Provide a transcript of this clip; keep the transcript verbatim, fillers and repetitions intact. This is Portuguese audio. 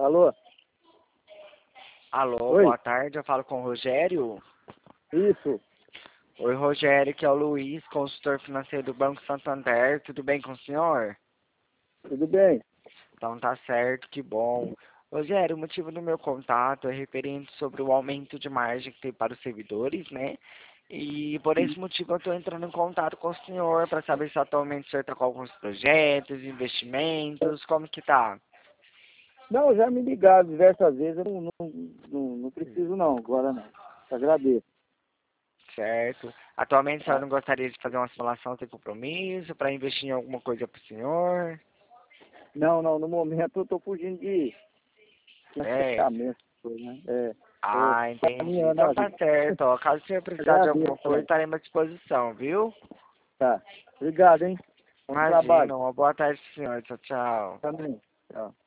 Alô? Alô, Oi? boa tarde, eu falo com o Rogério. Isso. Oi, Rogério, que é o Luiz, consultor financeiro do Banco Santander. Tudo bem com o senhor? Tudo bem? Então tá certo, que bom. Rogério, o motivo do meu contato é referente sobre o aumento de margem que tem para os servidores, né? E por esse motivo eu estou entrando em contato com o senhor para saber se atualmente o senhor está com alguns projetos, investimentos, como que tá? Não, já me ligaram diversas vezes, eu não, não, não, não preciso não, agora não. Agradeço. Certo. Atualmente o senhor Tá? não gostaria de fazer uma simulação sem compromisso para investir em alguma coisa para o senhor? Não, não, no momento eu tô fugindo de É. financiamento, né? É, tô Ah, entendi. caminhando Então a tá vida. certo, ó. Caso o senhor precisar de Agradeço, alguma coisa, cara. estaremos à disposição, viu? Tá. Obrigado, hein? Bom trabalho. Imagina, uma boa tarde, senhor. Tchau, tchau. Também. Tchau.